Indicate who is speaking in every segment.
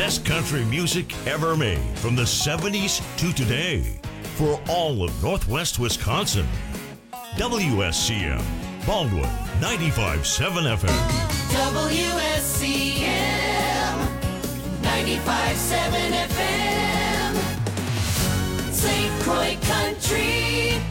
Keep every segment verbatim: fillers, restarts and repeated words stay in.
Speaker 1: best country music ever made from the seventies to today for all of Northwest Wisconsin. W S C M, Baldwin, ninety-five point seven F M.
Speaker 2: W S C M, ninety-five point seven F M, Saint Croix Country.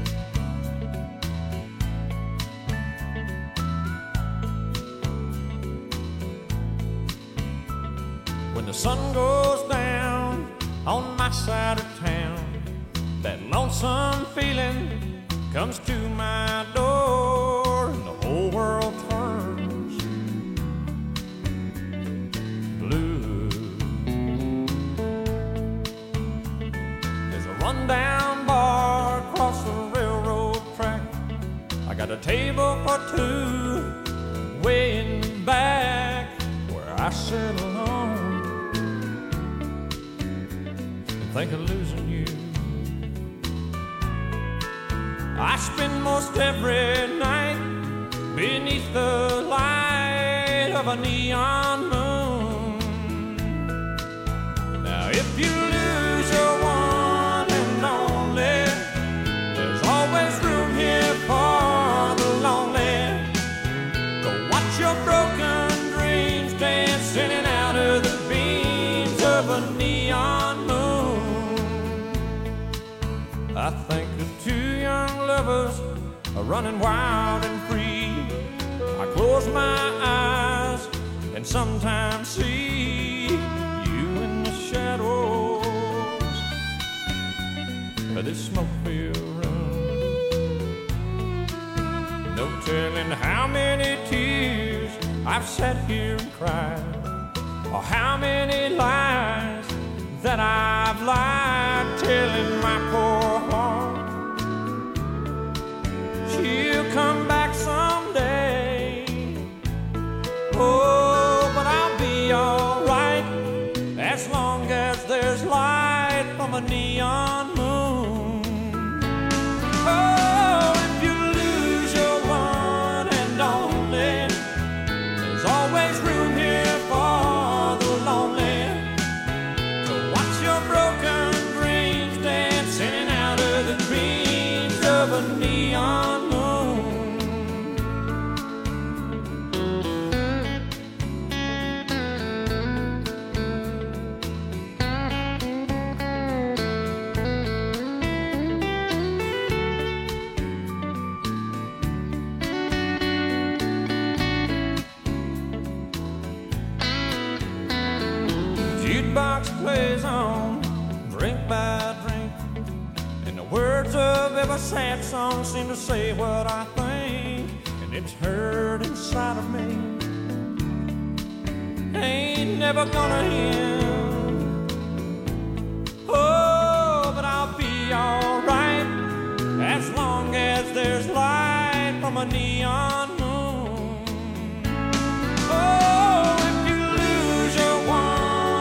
Speaker 3: When the sun goes down on my side of town, that lonesome feeling comes to my door, and the whole world turns blue. There's a rundown bar across the railroad track. I got a table for two way in the back where I sit alone and think of losing you. I spend most every night beneath the light of a neon moon. Now if you lose your one and only, there's always room here for the lonely. Go watch your broken dreams dance in and out of the beams of a neon moon. I think of two young lovers are running wild and free. I close my eyes and sometimes see you in the shadows of this smoke-filled room. No telling how many tears I've sat here and cried, or how many lies that I've lied, telling my poor heart she'll come back someday. Oh, but I'll be alright as long as there's light from a neon moon. Oh, if you lose your one and only, there's always room here for the lonely. So watch your broken dreams dance in and out of the dreams of a neon. Jukebox plays on, drink by drink, and the words of every sad song seem to say what I think, and it's hurt inside of me. Ain't never gonna end. Oh, but I'll be alright as long as there's light from a neon moon. Oh, if you lose your one,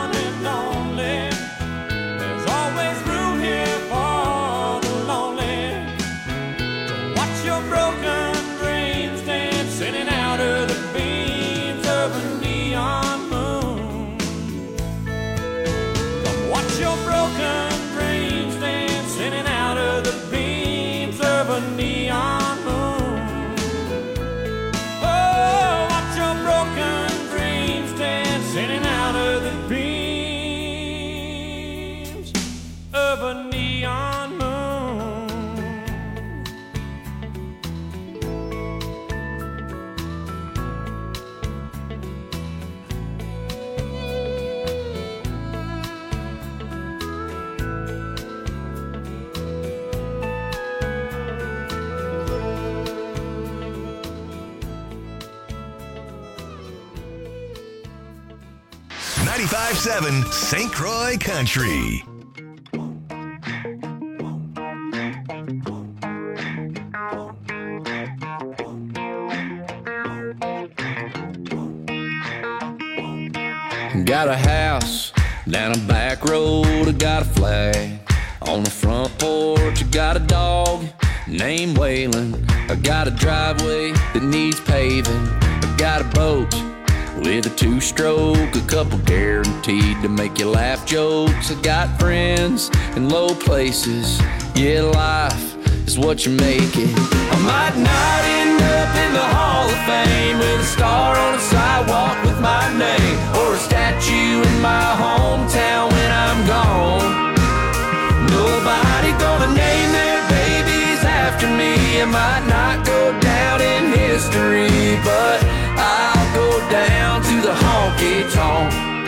Speaker 1: ninety-five point seven Saint Croix Country.
Speaker 4: Got a house down a back road, I got a flag on the front porch. I got a dog named Waylon. I got a driveway that needs paving. I got a boat with a two-stroke, a couple guaranteed to make you laugh jokes. I got friends in low places, yeah, life is what you make it. I might not end up in the Hall of Fame with a star on the sidewalk with my name, or a statue in my hometown when I'm gone. Nobody gonna name their babies after me. I might not go down in history, but I'll go down to the honky-tonk.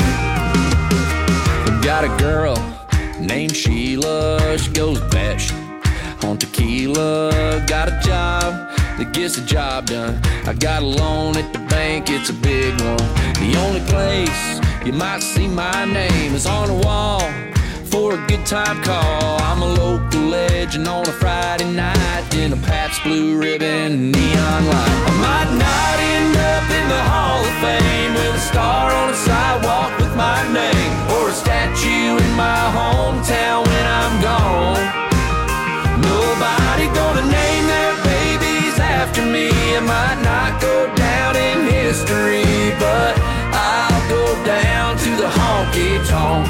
Speaker 4: I've got a girl named Sheila, she goes batshit on tequila. Got a job that gets the job done. I got a loan at the bank, it's a big one. The only place you might see my name is on the wall for a good time call. I'm a local legend on a Friday night in a Pabst Blue Ribbon and neon light. I might not end up in the Hall of Fame with a star on the sidewalk with my name, or a statue in my hometown when I'm gone. Nobody gonna name their babies after me. I might not go down in history, but I'll go down to the honky-tonk.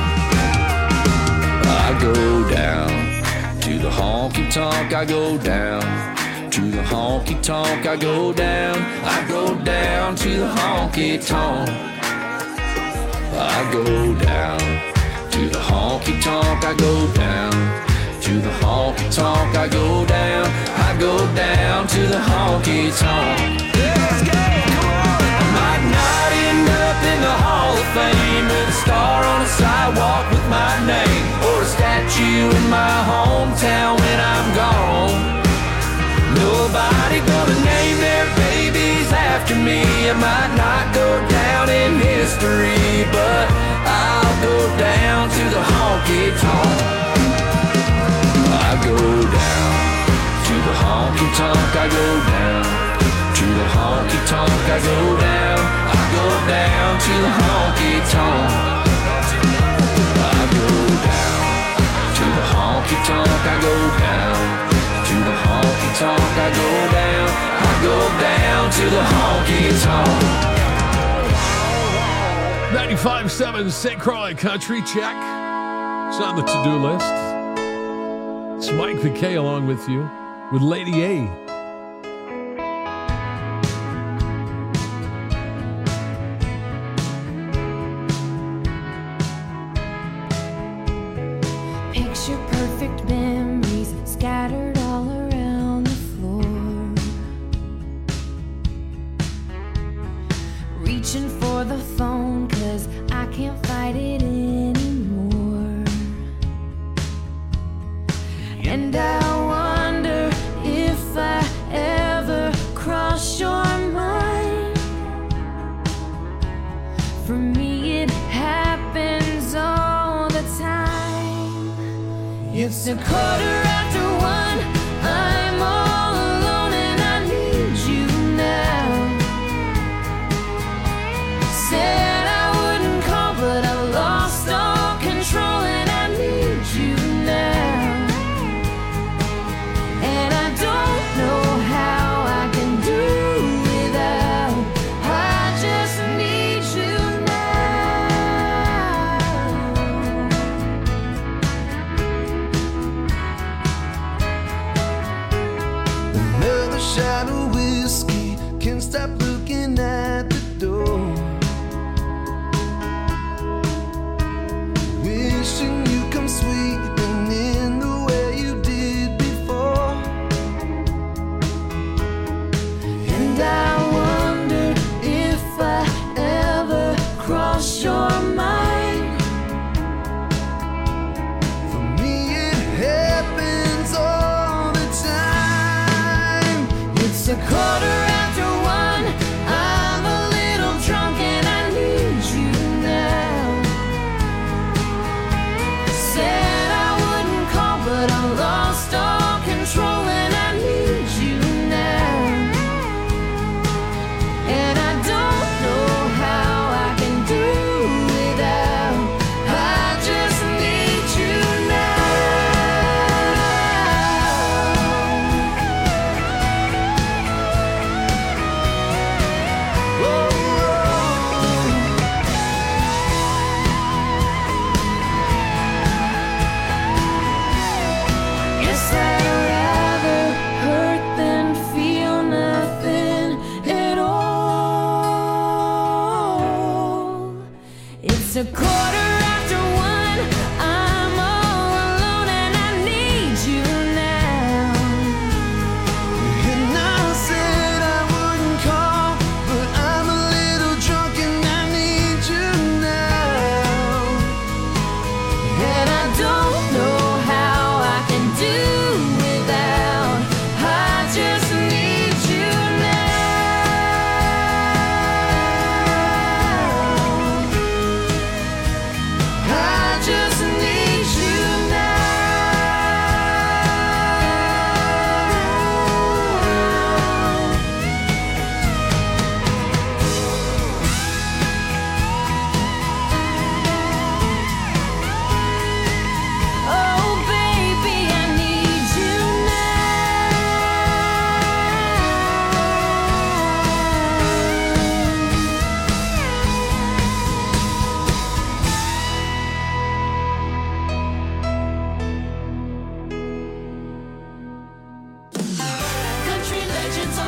Speaker 4: I go down to the honky-tonk, I go down to the honky-tonk, I go down, I go down to the honky-tonk. I go down to the honky-tonk, I go down to the honky-tonk, I go down, I go down to the honky-tonk. Let's go, come on! I might not end up in the Hall of Fame with a star on the sidewalk with my name, or a statue in my hometown when I'm gone. Nobody gonna name their babies after me. I might not go down in history, but I'll go down to the honky-tonk. I go down to the honky-tonk, I go down to the honky-tonk, I go down, I go down to the honky-tonk. I go down to the honky-tonk, I go down to the honky-tonk, I go down, I go down to the honky-tonk.
Speaker 5: ninety-five seven Saint Croix Country, check. It's on the to-do list. It's Mike the K along with you, with Lady A.
Speaker 6: Picture perfect memories scattered all around the floor. Reaching for the phone 'cause I can't fight it anymore. And I wonder if I ever cross your mind. For me it happens all the time. It's a quarter after one, I'm all alone and I need you now. Said I wouldn't call but I lost all control and I need you now. And I don't know how I can do without. I just need you now.
Speaker 7: Another shot of whiskey, can't stop looking at the door. Wishing you come sweeping in the way you did before.
Speaker 6: And I wonder if I ever cross your mind.
Speaker 7: For me it happens all the time.
Speaker 6: It's a quarter after one, I'm alone.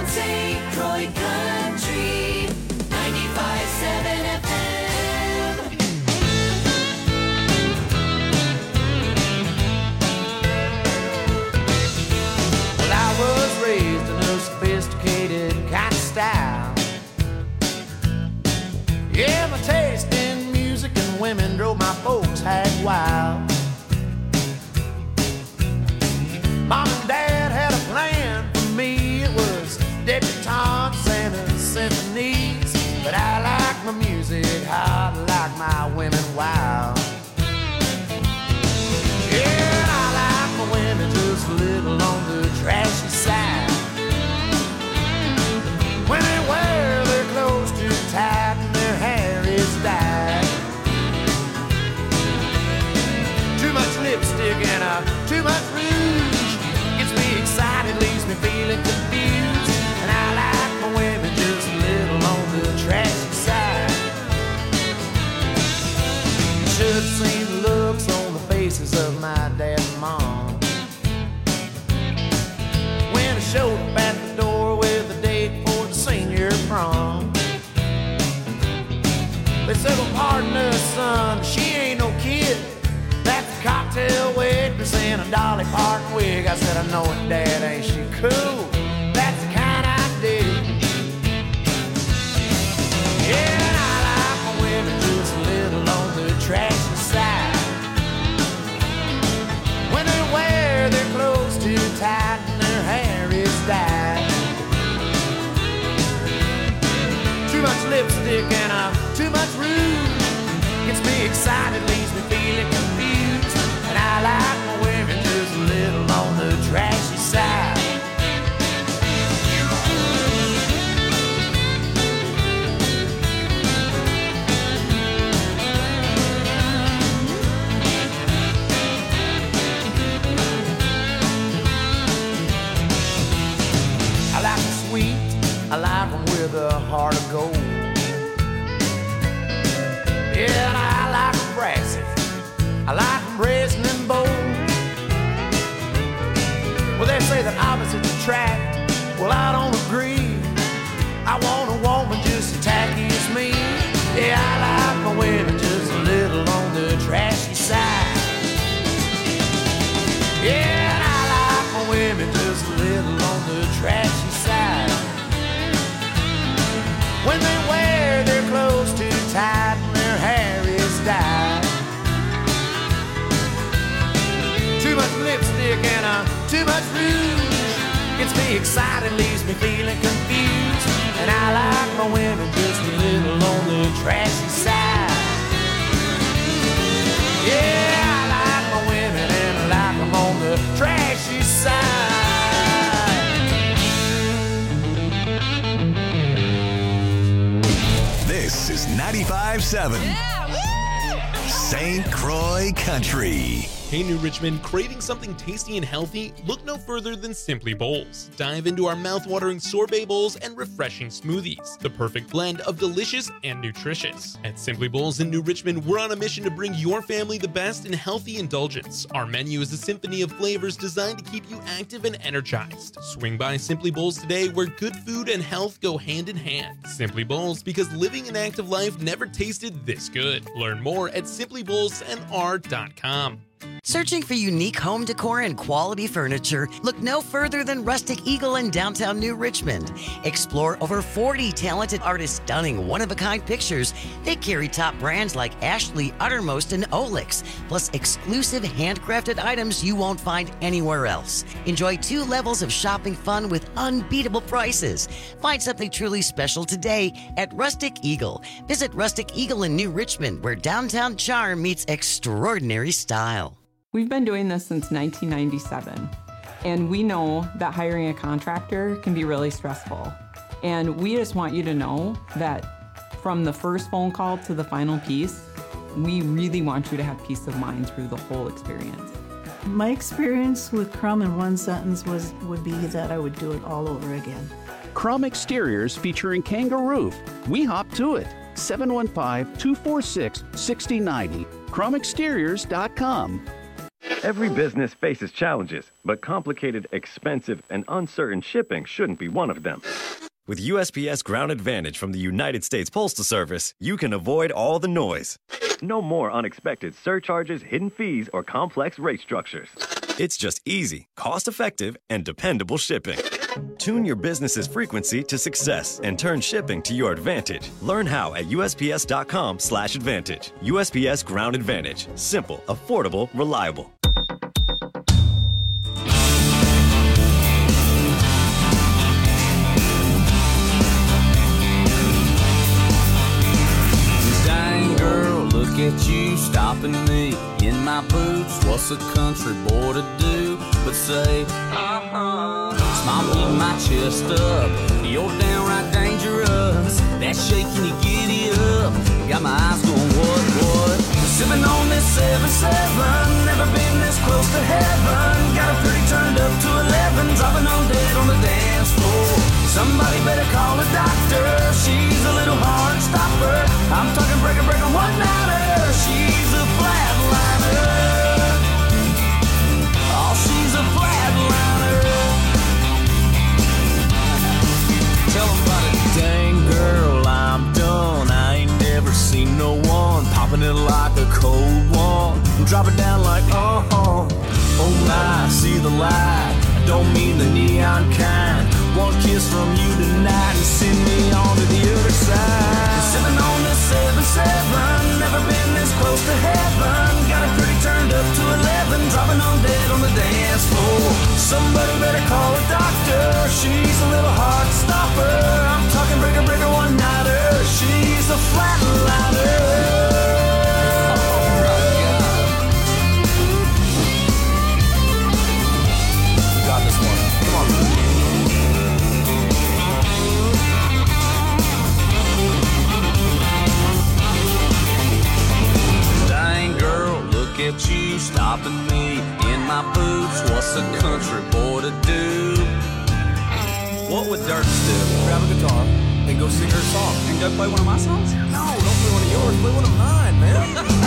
Speaker 2: Saint Croix Country, ninety-five point seven F M.
Speaker 4: Well, I was raised in a sophisticated kind of style. Yeah, my taste in music and women drove my folks hag wild. Mom and Dad had a plan for me. It was debutantes and a symphonies. But I like my music hot, like my women wild. Yeah, I like my women just a little on the trashy side. When they wear their clothes too tight and their hair is dyed. Too much lipstick and uh, too much rouge gets me excited, leaves me feeling confused. And I like my women just a little on the trashy side. You should have seen the looks on the faces of my dad and mom when I showed up at the door with a date for the senior prom. They said, well, pardon us, son, she ain't no kid. That's a cocktail waitress in a Dolly Parton wig. I said, I know it, Dad, ain't she cool? That's the kind I dig. Yeah, and I like my women just a little on the trashy side. When they wear their clothes too tight and their hair is dyed. Too much lipstick and uh, too much rouge gets me excited, leaves me feeling confused. And I like my women just a little on the trashy side. I like them sweet, I like them with a heart of gold. Yeah, and I like them brassy, I like them brazen and bold. Well, they say that opposites attract, well, I don't agree. I want a woman just as tacky as me. Yeah, I like my women just a little on the trashy side. Yeah, and I like my women just a little on the trashy side. When they wear their clothes too tight and their hair is dyed. Too much lipstick and uh, too much rouge gets me excited, leaves me feeling confused. And I like my women just a little on the trashy side. Yeah, I like my women and I like them on the trashy side.
Speaker 8: This is ninety-five point seven Saint Croix Country.
Speaker 9: Hey, New Richmond, craving something tasty and healthy? Look no further than Simply Bowls. Dive into our mouth-watering sorbet bowls and refreshing smoothies, the perfect blend of delicious and nutritious. At Simply Bowls in New Richmond, we're on a mission to bring your family the best in healthy indulgence. Our menu is a symphony of flavors designed to keep you active and energized. Swing by Simply Bowls today, where good food and health go hand in hand. Simply Bowls, because living an active life never tasted this good. Learn more at simply bowls n r dot com.
Speaker 10: Searching for unique home decor and quality furniture? Look no further than Rustic Eagle in downtown New Richmond. Explore over forty talented artists' stunning one-of-a-kind pictures. They carry top brands like Ashley, Uttermost, and Olix, plus exclusive handcrafted items you won't find anywhere else. Enjoy two levels of shopping fun with unbeatable prices. Find something truly special today at Rustic Eagle. Visit Rustic Eagle in New Richmond, where downtown charm meets extraordinary style.
Speaker 11: We've been doing this since nineteen ninety-seven, and we know that hiring a contractor can be really stressful. And we just want you to know that from the first phone call to the final piece, we really want you to have peace of mind through the whole experience.
Speaker 12: My experience with Crum in one sentence was would be that I would do it all over again.
Speaker 13: Crum Exteriors featuring Kangaroo. We hop to it. seven one five, two four six, six zero nine zero. crum exteriors dot com.
Speaker 14: Every business faces challenges, but complicated, expensive, and uncertain shipping shouldn't be one of them.
Speaker 15: With U S P S Ground Advantage from the United States Postal Service, you can avoid all the noise.
Speaker 14: No more unexpected surcharges, hidden fees, or complex rate structures.
Speaker 15: It's just easy, cost-effective, and dependable shipping. Tune your business's frequency to success and turn shipping to your advantage. Learn how at U S P S dot com slash advantage. U S P S Ground Advantage. Simple, affordable, reliable.
Speaker 4: Dang girl, look at you stopping me in my boots. What's a country boy to do but say, uh-huh? Smile, beat my chest up. You're downright dangerous. That shaking you giddy up. Got my eyes going, what, what? Sipping on this seven seven. Never been this close to heaven. Got her pretty turned up to eleven. Dropping on dead on the dance floor. Somebody better call a doctor. She's a little hard stopper. I'm talking breaker, breaker, one-nighter. She's a flatliner. Oh, she's a flatliner. Tell 'em about it. Dang girl, I'm done. I ain't never seen no one popping it like a cold one. Drop it down like, uh-huh. Oh my, see the light. I don't mean the neon kind. One kiss from you tonight and send me on to the other side. Sipping on this seven seven. Never been this close to heaven. Got it pretty turned up to eleven. Dropping on dead on the dance floor. Somebody better call a doctor. She's a little hard stopper. I'm talking breaker, breaker, one-nighter. She's a flatliner. At you stopping me in my boots. What's a country boy to do? What would Dirk do? Grab a guitar and go sing her song. And go play one of my songs? No, don't play one of yours. Play one of mine, man.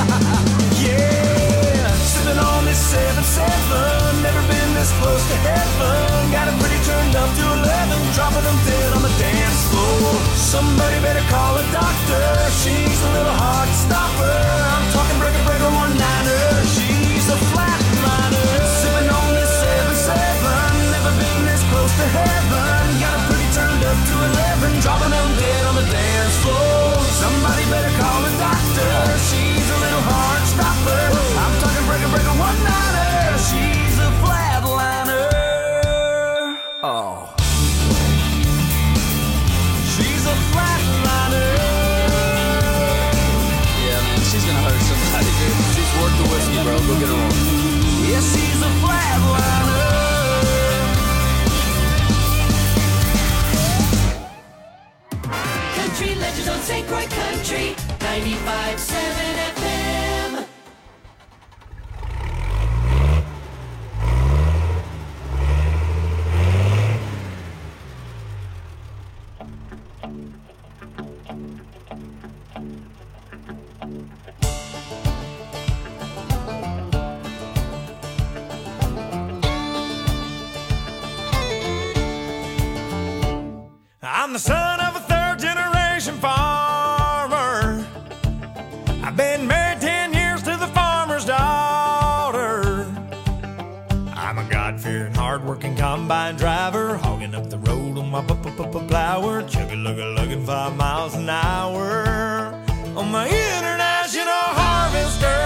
Speaker 4: Yeah, sipping on this seven seven. Never been this close to heaven. Got it pretty turned up to eleven. Dropping them dead on the dance floor. Somebody better call a doctor. She's a little hard stopper. I'm talking breaker, breaker, one-nighter. She's a flatliner. Sipping on this seven seven. Never been this close to heaven. Got it pretty turned up to eleven. Dropping them dead on the dance floor. Somebody better call a doctor. She's a little hard stopper. I'm talking breaker, breaker, one-nighter. She's a flatliner. Oh. She's a flatliner. Yeah, man, she's gonna hurt somebody, dude. She's worth the whiskey, bro. Go get her on. Yeah, she's a flatliner.
Speaker 2: Country legends on Saint Croix Country, ninety-five point seven F M.
Speaker 16: I'm the son of a third generation farmer. I've been married ten years to the farmer's daughter. I'm a God-fearing, hard-working combine driver, hogging up the road on my plower, chugga-lugga-lugging five miles an hour on my international harvester.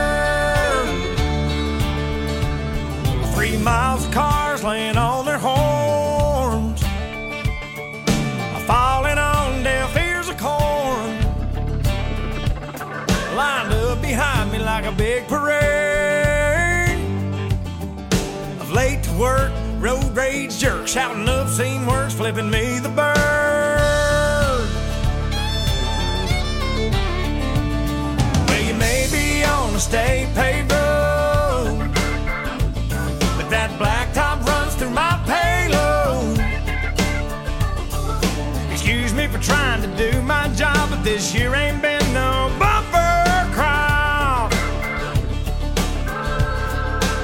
Speaker 16: Three miles of cars laying on their horns, falling on deaf ears of corn, lined up behind me like a big parade of late to work, road rage jerks, shouting obscene words, flipping me the bird. Well, you may be on a state paved road, but that blacktop runs through my payload. Excuse me for trying to do my job, but this year ain't been no bumper crop.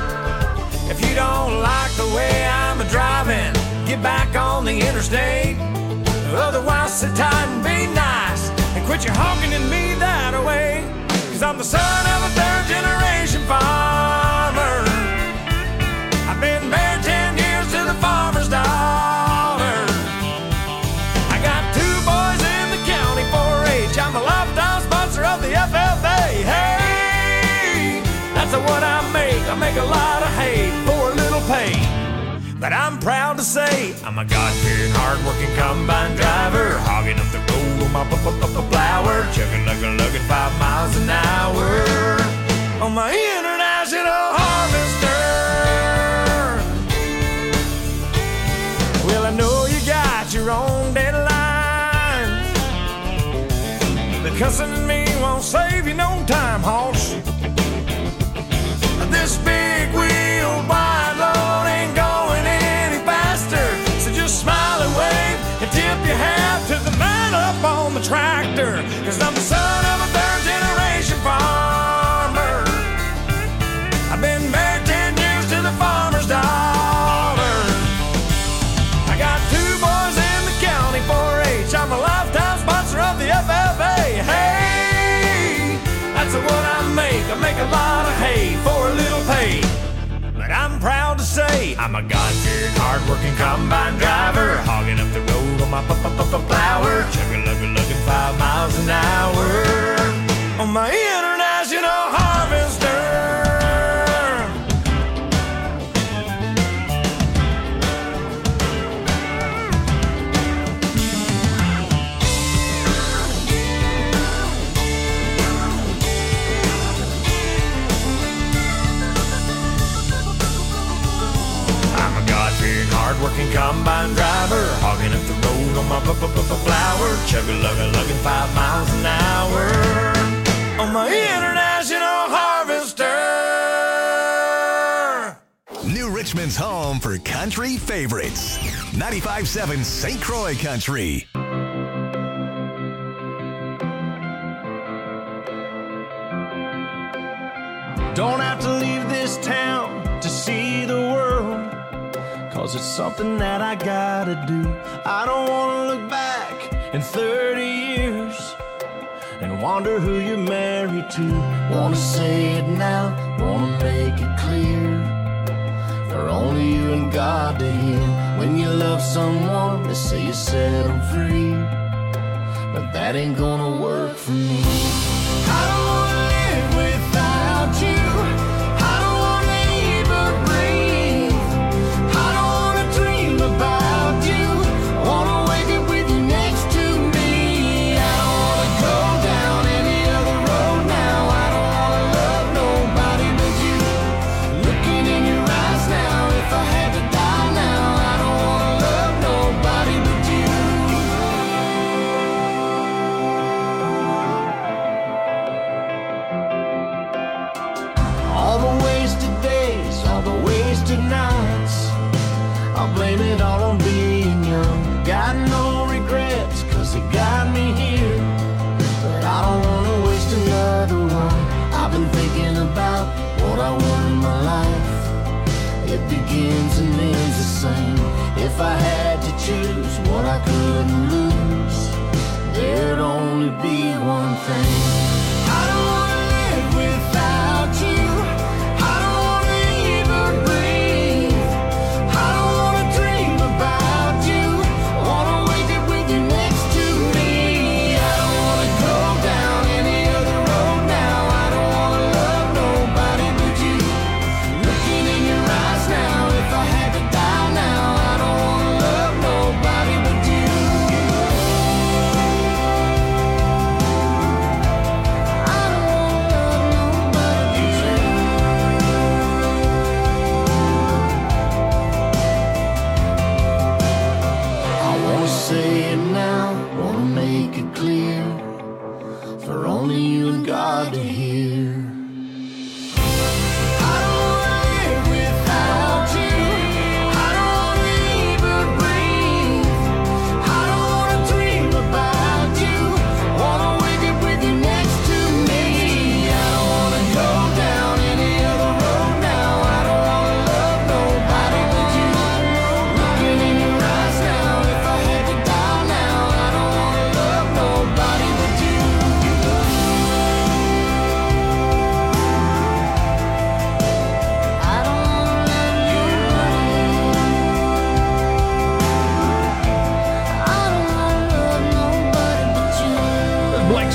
Speaker 16: get back on the interstate. Otherwise, sit tight and be nice and quit your honking at me that way. Cause I'm the son of a third generation farmer. I've been married ten years to the farmer's daughter. I got two boys in the county four H. I'm a lifetime sponsor of the F F A. Hey, that's what I make. I make a lot of hay for a little pay. But I'm proud to say I'm a God-fearing, hard-working combine driver, hogging up the road on my plower, chugging, lugging, lugging five miles an hour on my international harvester. Well, I know you got your own deadlines. The cussing at me won't save you no time, hoss. This big wheel wide load ain't going any faster. So just smile and wave and tip your hat to the man up on the tractor. Cause I'm the son of a third generation farmer. I've been married ten years to the farmer's daughter. I got two boys in the county four H. I'm a lifetime sponsor of the F F A. Hey, that's what I make. I make a lot of hay for a little pay. But I'm proud to say I'm a God-fearing, hard-working combine driver, hogging up the road on my plower, chugging, lugging, lugging five miles an hour on my international harvester. Hard-working combine driver, hogging up the road on my flower, chugging, lugging, lugging five miles an hour on my international harvester.
Speaker 8: New Richmond's home for country favorites. ninety-five point seven Saint Croix Country.
Speaker 17: Don't have to leave this town to see the world, cause it's something that I gotta do. I don't wanna look back in thirty years and wonder who you're married to.
Speaker 18: Wanna say it now, wanna make it clear, for only you and God to hear. When you love someone, they say you set them free, but that ain't gonna work for me.
Speaker 17: I don't wanna live without you. I don't wanna even breathe. I don't wanna dream about you. I wanna wake up with you next to me. I don't wanna go down any other road now. I don't wanna love nobody but you. Looking in your eyes now, if I had to die now, I don't wanna love nobody but you. All the wasted days, all the wasted nights, I'll blame it all on being young. Got no regrets, cause it got me here, but I don't wanna waste another one. I've been thinking about what I want in my life. It begins and ends the same. If I had to choose what I couldn't lose, there'd only be one thing. I don't wanna live without you. I don't wanna even breathe. I don't wanna dream about you. I wanna wake up with you next to me. I don't wanna go down any other road now. I don't wanna love nobody but you. Looking in your eyes now, if I had to die now, I don't wanna love nobody but you.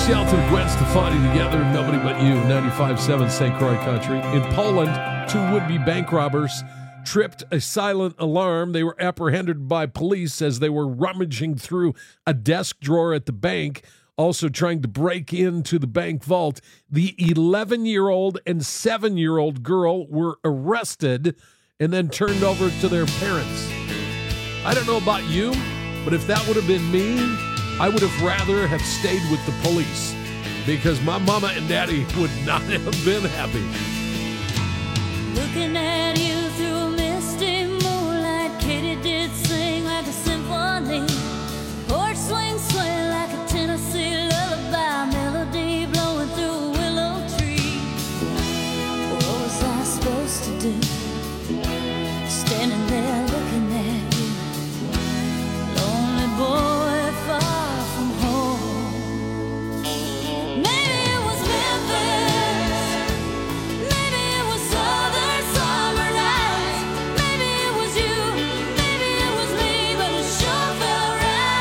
Speaker 5: Shelton, Gwen Stefani together, Nobody But You, ninety-five point seven Saint Croix Country. In Poland, two would-be bank robbers tripped a silent alarm. They were apprehended by police as they were rummaging through a desk drawer at the bank, also trying to break into the bank vault. The eleven-year-old and seven-year-old girl were arrested and then turned over to their parents. I don't know about you, but if that would have been me, I would have rather have stayed with the police because my mama and daddy would not have been happy.
Speaker 6: Looking at you through a misty moonlight, Katy did sing like a symphony. Porch swing sway like a Tennessee lullaby, melody blowing through a willow tree. What was I supposed to do? Standing there looking at you, lonely boy far from home. Maybe it was Memphis, maybe it was southern summer nights, maybe it was you, maybe it was me, but it sure felt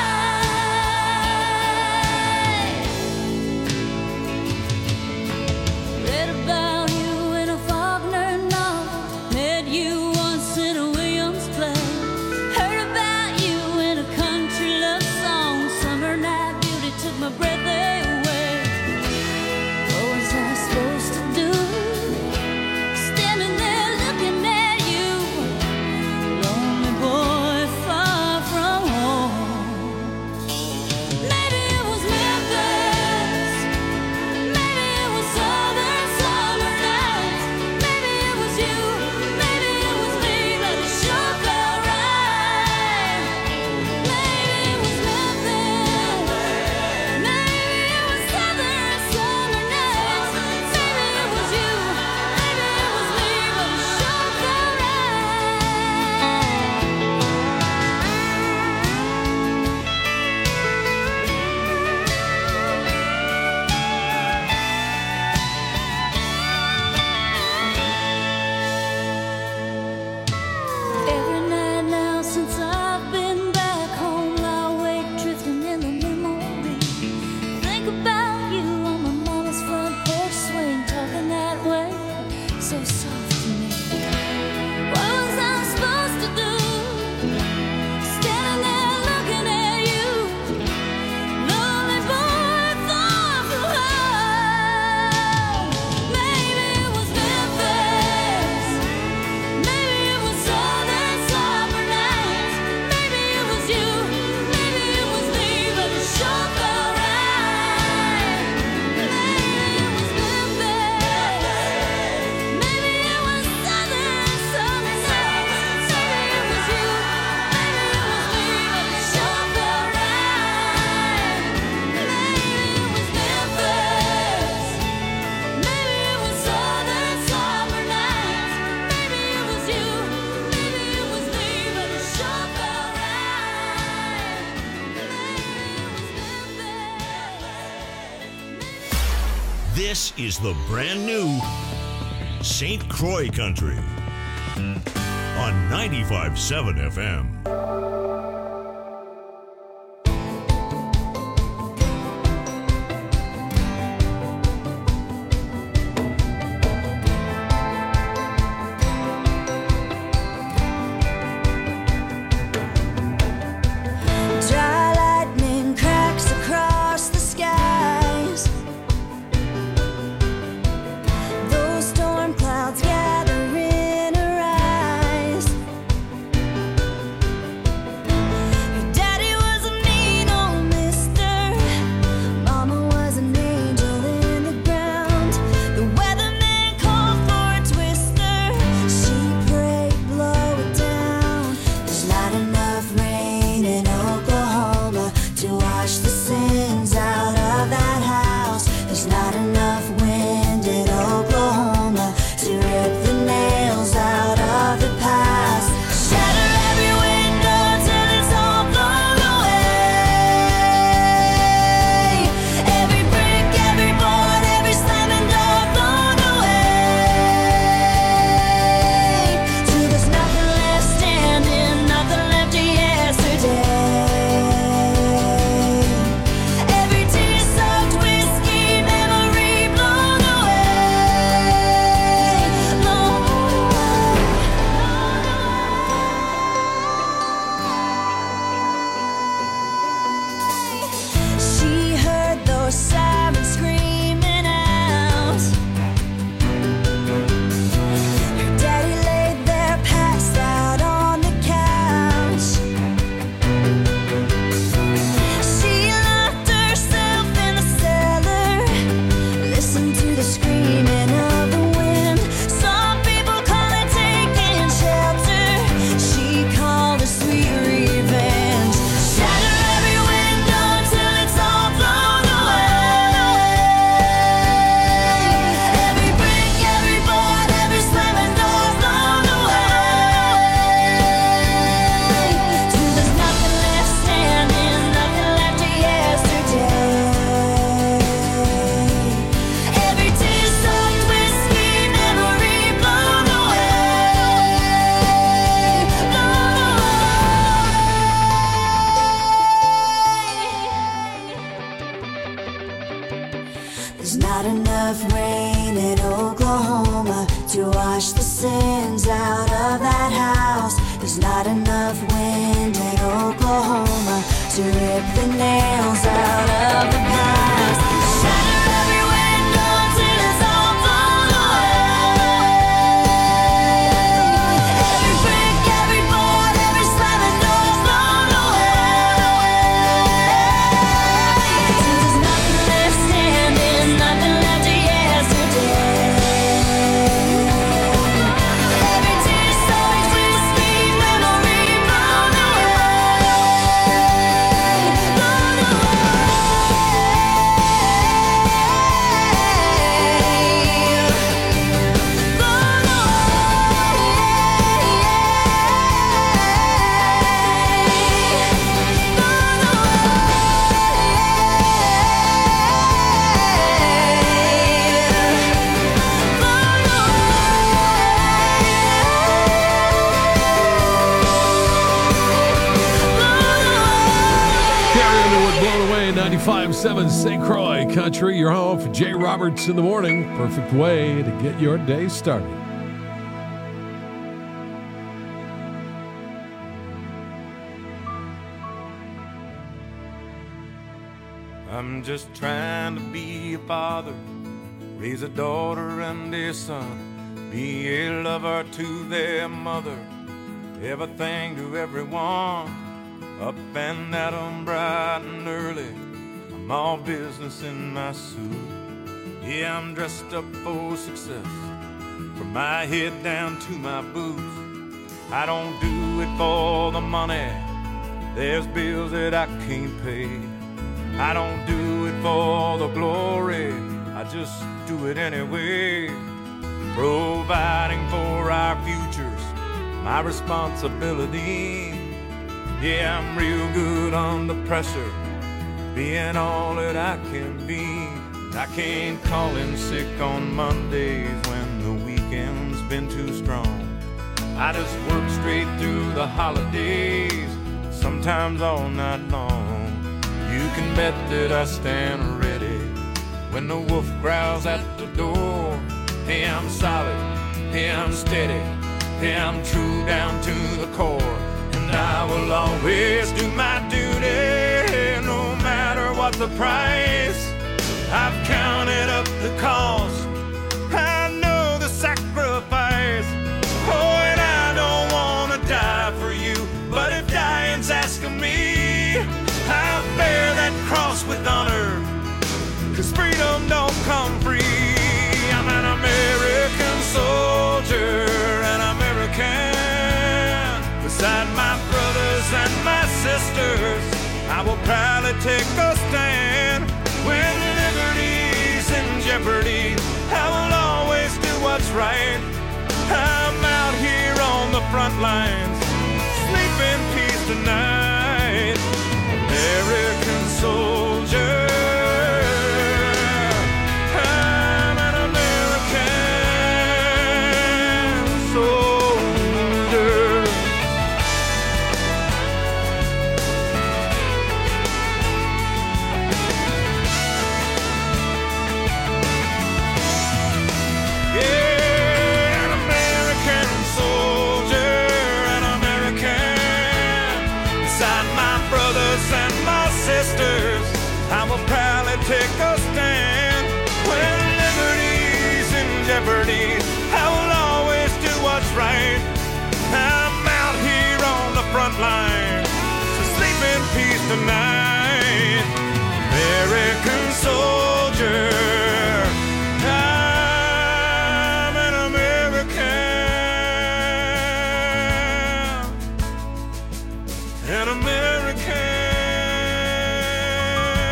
Speaker 6: right. Read about you in a Faulkner novel, met you once in a Williams play, heard about you in a country love song, summer night beauty took my breath away. What was I supposed to do? Standing there looking at you, lonely boy far from home. Maybe it was Memphis, maybe it was southern summer nights, maybe it was you, maybe it was me, but it sure felt right. Maybe it was Memphis, maybe it was southern summer nights, maybe it was you, maybe it was me, but it sure felt right. Every night now since I've been back home, I wake drifting in the memory. Think about you on my mama's front porch swing, talking that way, so soft to me. What was I supposed to do? Standing there looking at you, lonely boy far from home. Maybe it was Memphis, maybe it was southern summer nights, maybe it was you, maybe it was me, but it sure felt right. Maybe it was Memphis, maybe it was southern summer nights, maybe it was you, maybe it was me, but it sure felt right. Maybe it was Memphis, maybe it was southern summer nights, maybe it was you, maybe it was me, but it sure felt right.
Speaker 1: This is the brand new Saint Croix Country on ninety-five point seven F M.
Speaker 6: Dry lightning cracks across the skies. Those storm clouds gather in her eyes. There's not enough wind in Oklahoma to rip the nails out of the past. Shatter every window until it's all blown away. Every brick, every board, every slamming door blown away. Till there's nothing left standing, nothing left of yesterday. Every tear so sweet, sweet memory blown away. Blown
Speaker 5: Carrie Underwood, Blown Away, ninety-five point seven Saint Croix Country. Your home for Jay Roberts in the morning. Perfect way to get your day started.
Speaker 16: I'm just trying to be a father, raise a daughter and a son, be a lover to their mother, everything to everyone, up and at 'em bright and early. I'm all business in my suit. Yeah, I'm dressed up for success, from my head down to my boots. I don't do it for the money, there's bills that I can't pay. I don't do it for the glory, I just do it anyway. Providing for our futures, my responsibility. Yeah, I'm real good under pressure, being all that I can be. I can't call in sick on Mondays when the weekend's been too strong. I just work straight through the holidays, sometimes all night long. You can bet that I stand ready when the wolf growls at the door. Hey, I'm solid, hey, I'm steady, hey, I'm true down to the core. And I will always do my duty, no matter what the price. I've counted up the cost, I know the sacrifice. Oh, and I don't want to die for you, but if dying's asking me, I'll bear that cross with honor, 'cause freedom don't come free. I'm an American soldier, an American. Beside my brothers and my sisters, I will proudly take a stand. When liberty's in jeopardy, I will always do what's right. I'm out here on the front lines, sleep in peace tonight. American soldier, I'm an American soldier. Yeah, an American soldier, an American. Beside my brothers and my sisters, I will proudly take a stand. When liberty's in jeopardy, I will always do what's right. I'm out here on the front line, so sleep in peace tonight. American soldier, I'm an American, an American.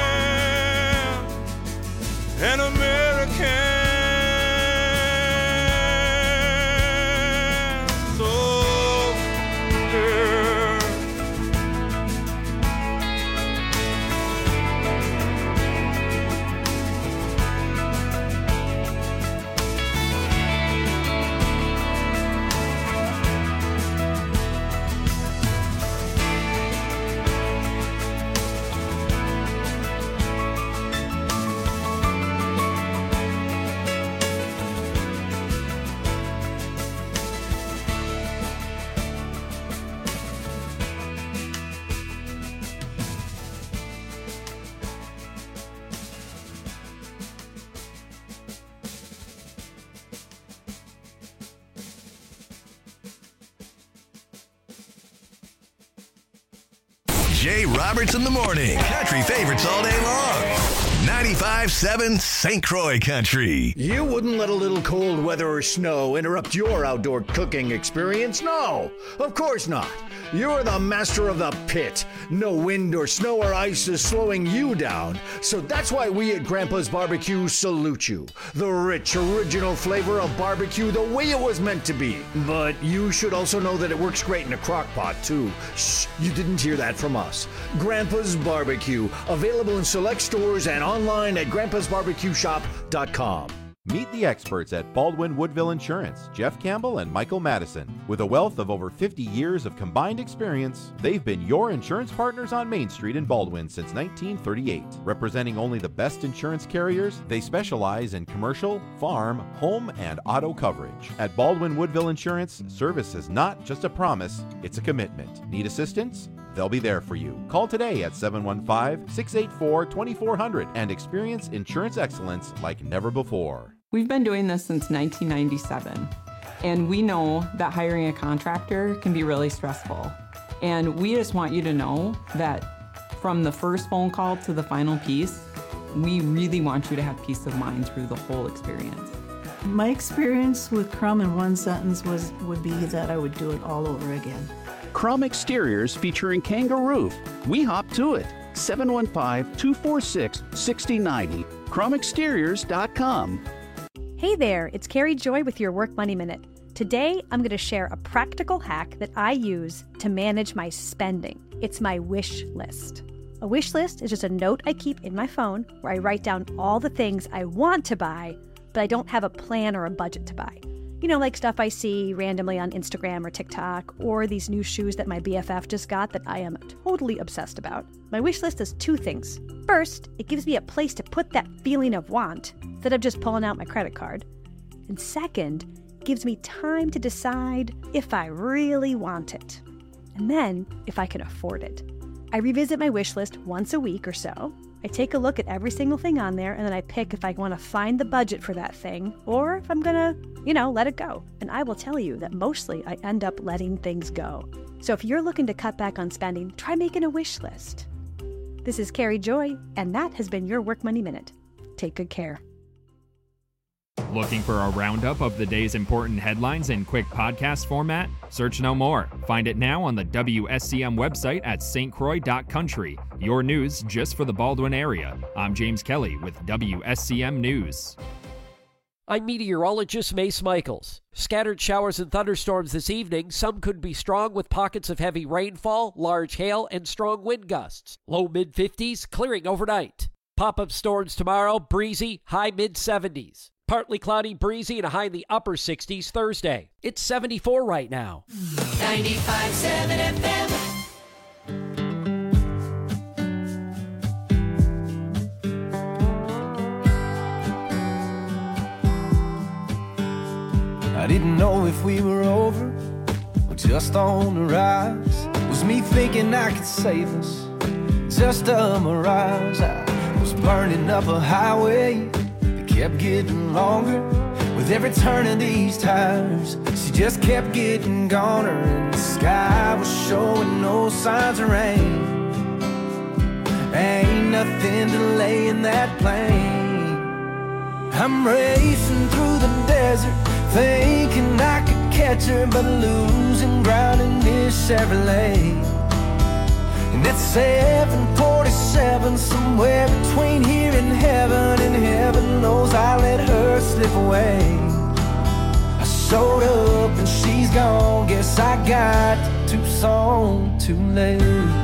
Speaker 16: An American,
Speaker 8: Jay Roberts in the morning. Country favorites all day long. ninety-five seven Saint Croix Country.
Speaker 19: You wouldn't let a little cold weather or snow interrupt your outdoor cooking experience? No, of course not. You're the master of the pit. No wind or snow or ice is slowing you down. So that's why we at Grandpa's Barbecue salute you. The rich, original flavor of barbecue the way it was meant to be. But you should also know that it works great in a crock pot, too. Shh, you didn't hear that from us. Grandpa's Barbecue, available in select stores and online at grandpas barbecue shop dot com.
Speaker 20: Meet the experts at Baldwin Woodville Insurance, Jeff Campbell and Michael Madison. With a wealth of over fifty years of combined experience, they've been your insurance partners on Main Street in Baldwin since nineteen thirty-eight. Representing only the best insurance carriers, they specialize in commercial, farm, home, and auto coverage. At Baldwin Woodville Insurance, service is not just a promise, it's a commitment. Need assistance? They'll be there for you. Call today at seven one five, six eight four, two four zero zero and experience insurance excellence like never before.
Speaker 11: We've been doing this since nineteen ninety-seven, and we know that hiring a contractor can be really stressful. And we just want you to know that from the first phone call to the final piece, we really want you to have peace of mind through the whole experience.
Speaker 12: My experience with Crum in one sentence was would be that I would do it all over again.
Speaker 13: Crum Exteriors featuring Kangaroo. We hop to it. seven one five, two four six, six zero nine zero. crum exteriors dot com.
Speaker 21: Hey there, it's Carrie Joy with your Work Money Minute. Today, I'm going to share a practical hack that I use to manage my spending. It's my wish list. A wish list is just a note I keep in my phone where I write down all the things I want to buy, but I don't have a plan or a budget to buy. You know, like stuff I see randomly on Instagram or TikTok, or these new shoes that my B F F just got that I am totally obsessed about. My wish list does two things. First, it gives me a place to put that feeling of want instead of just pulling out my credit card. And second, gives me time to decide if I really want it. And then, if I can afford it. I revisit my wish list once a week or so. I take a look at every single thing on there, and then I pick if I want to find the budget for that thing, or if I'm gonna, you know, let it go. And I will tell you that mostly I end up letting things go. So if you're looking to cut back on spending, try making a wish list. This is Carrie Joy, and that has been your Work Money Minute. Take good care.
Speaker 22: Looking for a roundup of the day's important headlines in quick podcast format? Search no more. Find it now on the W S C M website at s t croix dot country. Your news just for the Baldwin area. I'm James Kelly with W S C M News.
Speaker 23: I'm meteorologist Mace Michaels. Scattered showers and thunderstorms this evening. Some could be strong with pockets of heavy rainfall, large hail, and strong wind gusts. Low mid fifties, clearing overnight. Pop-up storms tomorrow, breezy, high mid seventies. Partly cloudy, breezy, and a high in the upper sixties Thursday. It's seventy-four right now.
Speaker 2: ninety-five point seven F M.
Speaker 7: I didn't know if we were over or just on the rise. Was me thinking I could save us? Just a mirage. I was burning up a highway that kept getting longer with every turn of these tires. She just kept getting goner, and the sky was showing no signs of rain. Ain't nothing delaying that plane. I'm racing through the desert, thinking I could catch her, but losing ground in this Chevrolet. And it's seven forty-seven, somewhere between here and heaven, and heaven knows I let her slip away. I showed up and she's gone, guess I got to Tucson too late.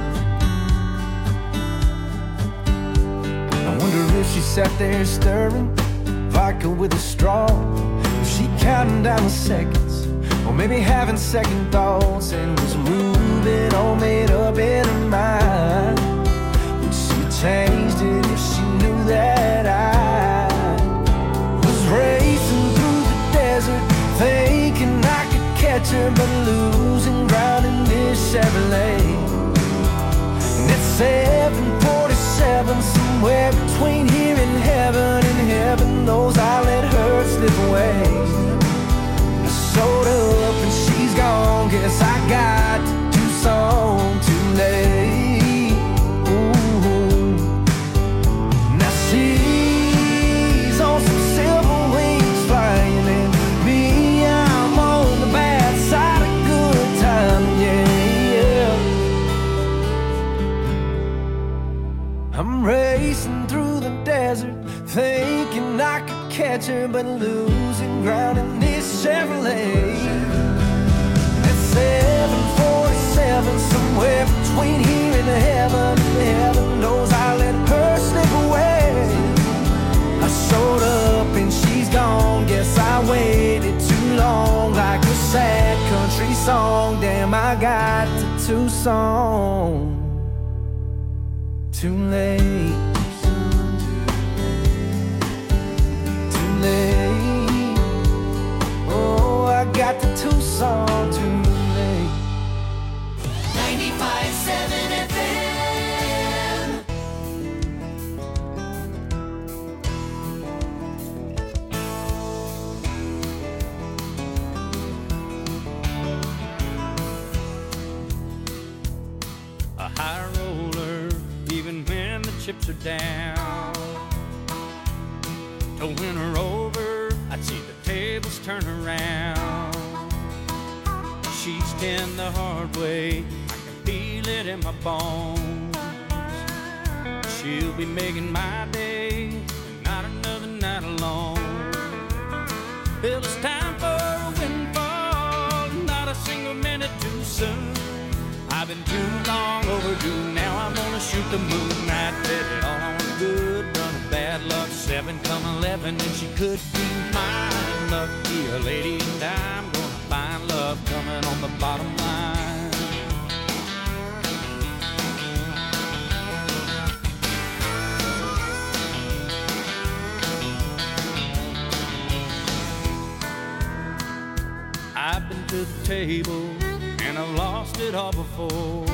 Speaker 7: I wonder if she sat there stirring vodka with a straw, if she counting down the seconds, or maybe having second thoughts, and was moving all made up in her mind. Would she have changed it if she knew that I was racing through the desert, thinking I could catch her, but losing ground in this Chevrolet. And it's seven forty-seven, somewhere between here and heaven, and heaven knows I let her slip away. Showed up and she's gone, guess I got to Tucson too late. adventure, but losing ground in this Chevrolet. At seven forty-seven, somewhere between here and heaven, heaven knows I let her slip away. I showed up and she's gone. Guess I waited too long, like a sad country song. Damn, I got to Tucson too late. Too late. Oh, I got to Tucson too late.
Speaker 2: ninety-five point seven F M.
Speaker 3: A high roller, even when the chips are down. To win her over, I'd see the tables turn around. She's ten the hard way, I can feel it in my bones. She'll be making my day, not another night alone. Well, it's time for a windfall, not a single minute too soon. I've been too long overdue, now I'm gonna shoot the moon. I bet it all on a good run of bad luck. Seven come eleven and she could be mine. Lucky a lady and I'm gonna find love coming on the bottom line. I've been to the table and I've lost it all before.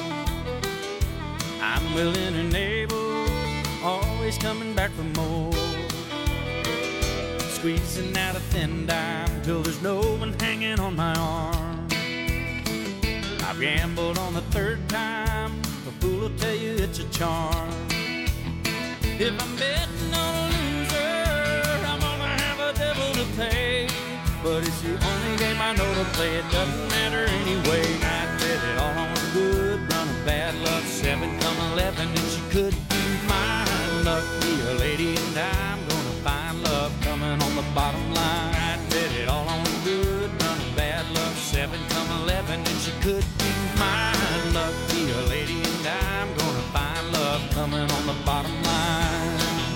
Speaker 3: I'm willing and able, always coming back for more. Squeezing out a thin dime till there's no one hanging on my arm. I've gambled on the third time, a fool will tell you it's a charm. If I'm betting on a loser, I'm gonna have a devil to pay. But it's the only game I know to play, it doesn't matter anyway. I bet it all on a good run of bad luck. Seven come eleven and she could be mine. Lucky a lady and I'm gonna find love coming on the bottom line. I bet it all on a good run of bad luck. Seven come eleven and she could be mine. Lucky a lady and I'm gonna find love coming on the bottom line.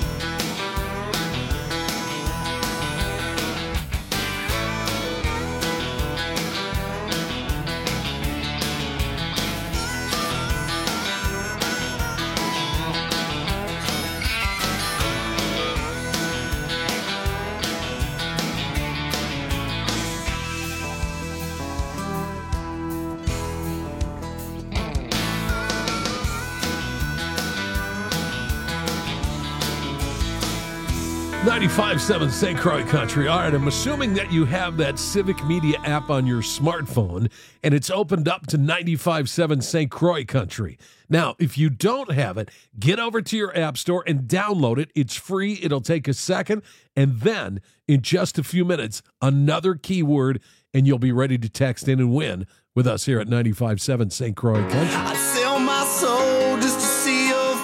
Speaker 5: ninety-five point seven Saint Croix Country. All right, I'm assuming that you have that Civic Media app on your smartphone, and it's opened up to ninety-five point seven Saint Croix Country. Now, if you don't have it, get over to your app store and download it. It's free. It'll take a second, and then in just a few minutes, another keyword, and you'll be ready to text in and win with us here at ninety-five point seven Saint Croix Country.
Speaker 17: I'd sell my soul just to see your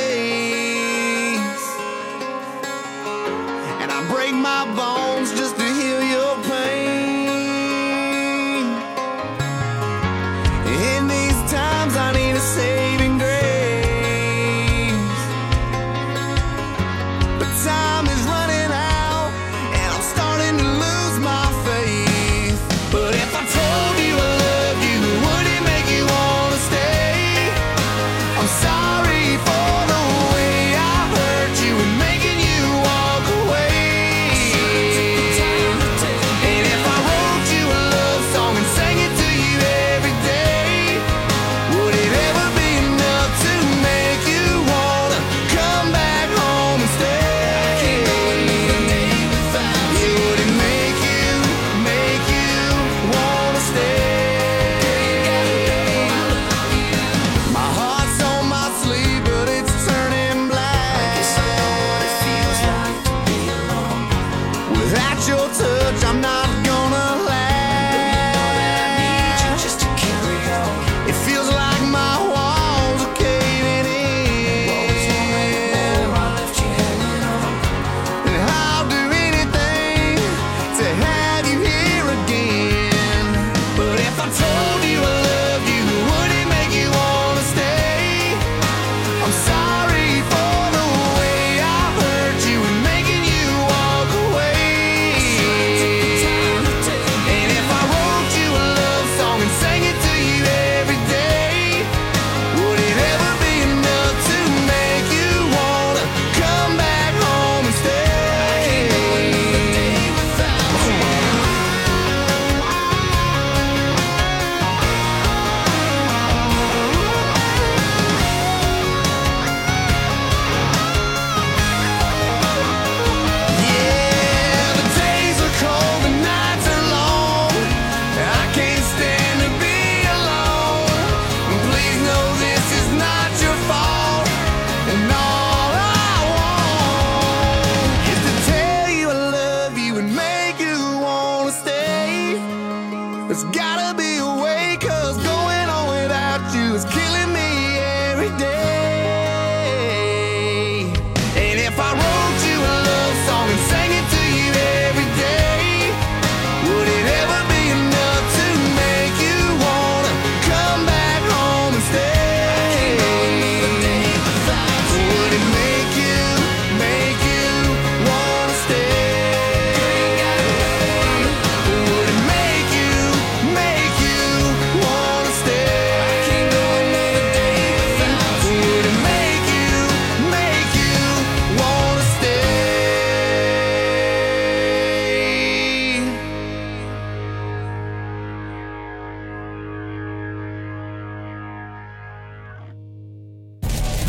Speaker 17: face, and I break my bones just to heal your pain. In these times I need a saving grace, but time is running out and I'm starting to lose my faith. But if I told you I loved you, would it make you wanna stay?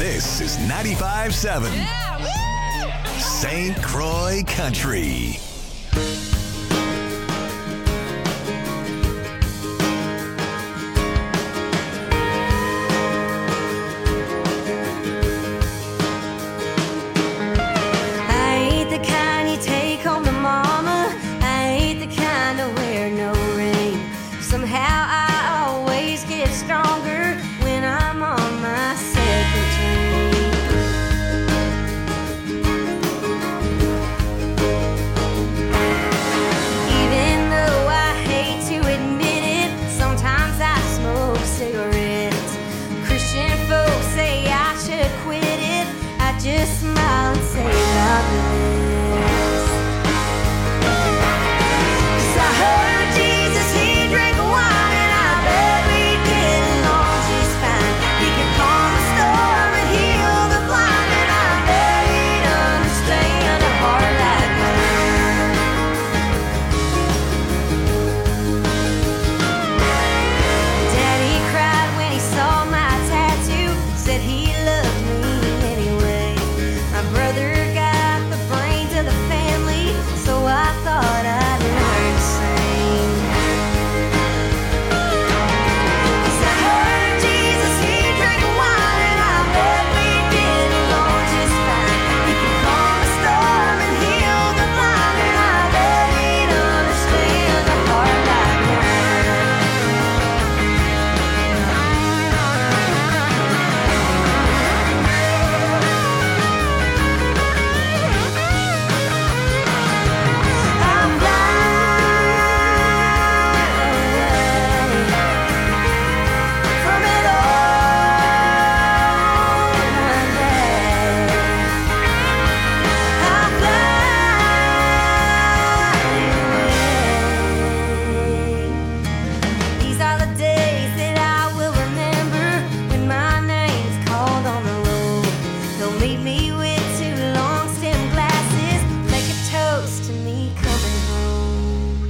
Speaker 8: This is ninety-five seven Saint Croix Country.
Speaker 6: I ain't the kind you take home to mama. I ain't the kind to wear no ring. Somehow I always get stronger when I'm on my second drink. Even though I hate to admit it, sometimes I smoke cigarettes. Christian folks say I should quit it. I just smile and say God bless. 'Cause I heard Jesus, he drank wine, and I bet we'd get along just fine. He could calm the storm and heal the blind, and I bet he'd understand a heart like mine. Daddy cried when he saw my tattoo, said he loved me anyway. My brother got the brains of the family, so I thought I'd learn to sing. 'Cause I heard Jesus, he drank wine, and I bet we'd get along just fine. He could calm the storm and heal the blind, and I bet he'd understand a heart like I'm from it all one day. I'm flying. These are the days that I will remember when my name's called on the road. They'll meet me with two long stem glasses, make a toast to me coming home.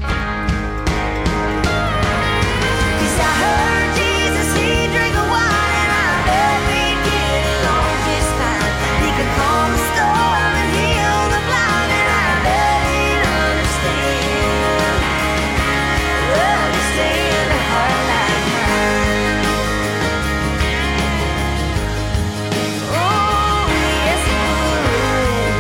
Speaker 6: 'Cause I heard Jesus, he drank wine, and I bet we'd get along just fine. He could calm the storm and heal the blind, and I bet he'd understand, understand a heart like mine. Oh, yes, he would.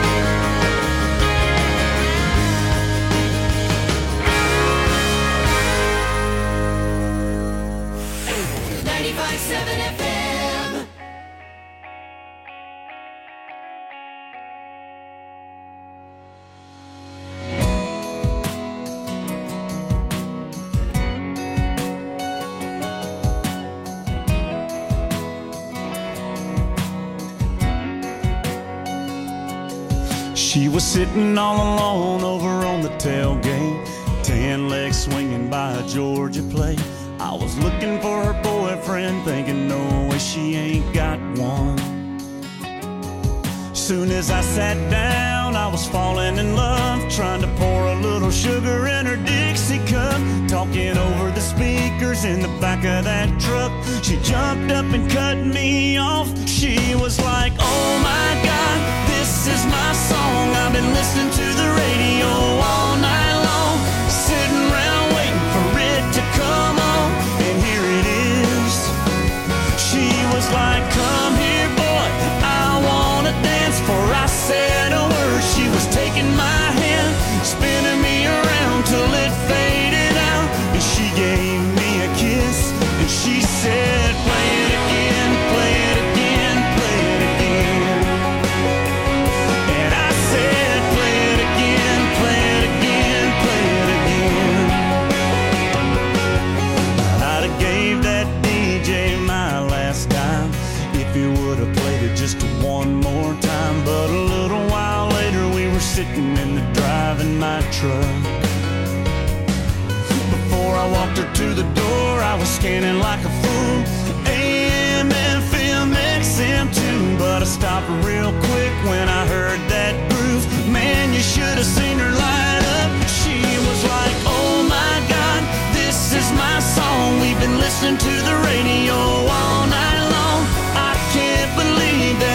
Speaker 2: ninety-five seven F M.
Speaker 9: She was sitting all alone over on the tailgate, tan legs swinging by a Georgia plate. I was looking for her boyfriend, thinking no way she ain't got one. Soon as I sat down, I was falling in love, trying to pour a little sugar in her Dixie cup, talking over the speakers in the back of that truck. She jumped up and cut me off. She was like, oh my God, this is my song. I've been listening to the radio all night long, sitting around waiting for it to come on, and here it is. She was like, come here, boy, I wanna dance. For I said a word, she was taking my hand, spinning me around till it faded out, and she gave me a kiss, and she said, play it again, play it again, play it again. And I said, play it again, play it again, play it again. I'd have gave that D J my last dime if he would have played it just one more time. But a little while later we were sitting in the driving my truck. Before I walked her to the door, I was scanning like a fool, A M, F M, X M too. But I stopped real quick when I heard that groove. Man, you should have seen her light up. She was like, oh my God, this is my song. We've been listening to the radio all night long. I can't believe that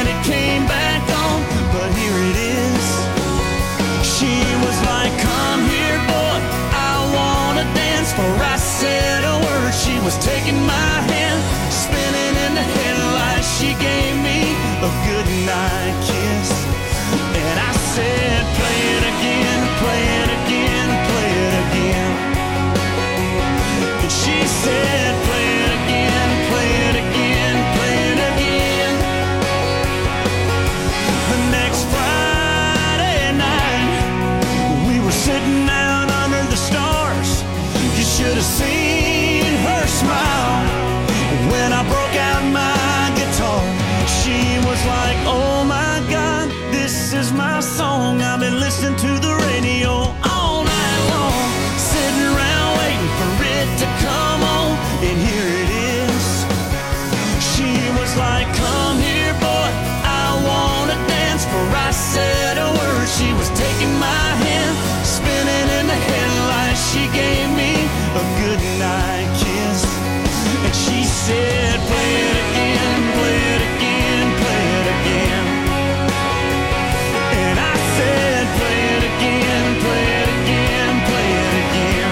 Speaker 9: said, play it again, play it again, play it again. And I said, play it again, play it again, play it again.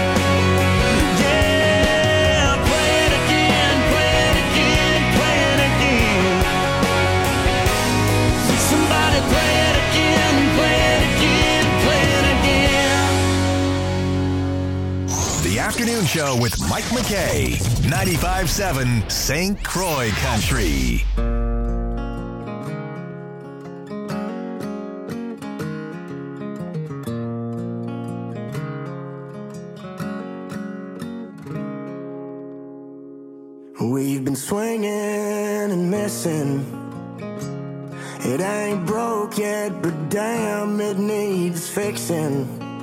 Speaker 9: Yeah, play it again, play it again, play it again. Somebody play it again, play it again, play it again.
Speaker 8: The Afternoon Show with Mike McKay, ninety-five point seven Saint Croix Country.
Speaker 17: We've been swinging and missing. It ain't broke yet, but damn, it needs fixing.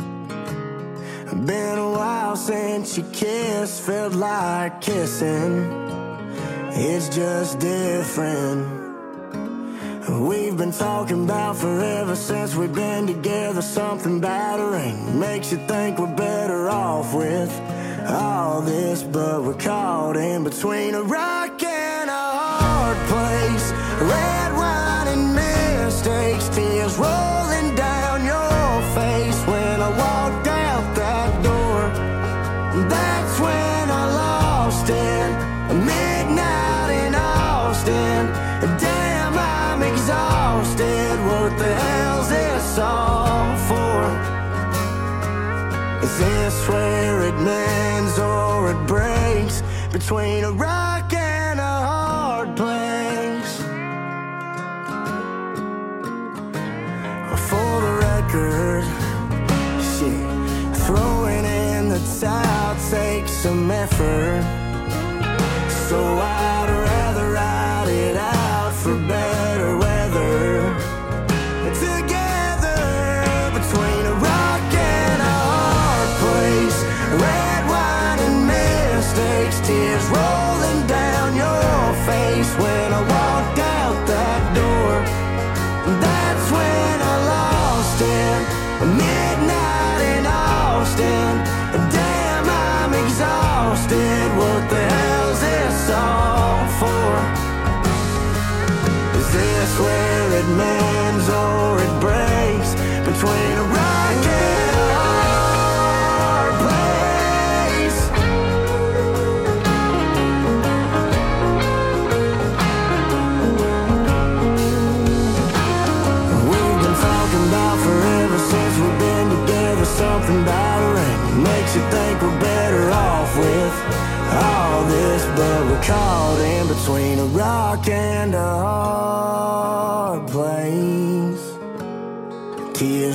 Speaker 17: Been a while since you kissed, felt like kissing. It's just different. We've been talking about forever since we've been together. Something battering makes you think we're better off with all this, but we're caught in between a rock and a hard place. Red wine and mistakes, tears rolling down your face. When I walked out that door, that's when I lost it. Midnight in Austin, damn, I'm exhausted. What the hell's this all for? Is this where it mends or it breaks? Between a rock and a hard place. For the record, shit, throwing in the towel takes some effort. So I'd rather ride it out for better weather. Together, between a rock and a hard place. Red wine and mistakes, tears rolling down your face. When I walked out that door, that's when I lost it. Midnight in Austin, damn, I'm exhausted. What the hell's this all for? Is this where it mends or it breaks? Between a rock and a hard place. We've been talking about forever since we've been together. Something battering makes you think we're better off with all this, but we're caught in between a rock and a hard place. Tears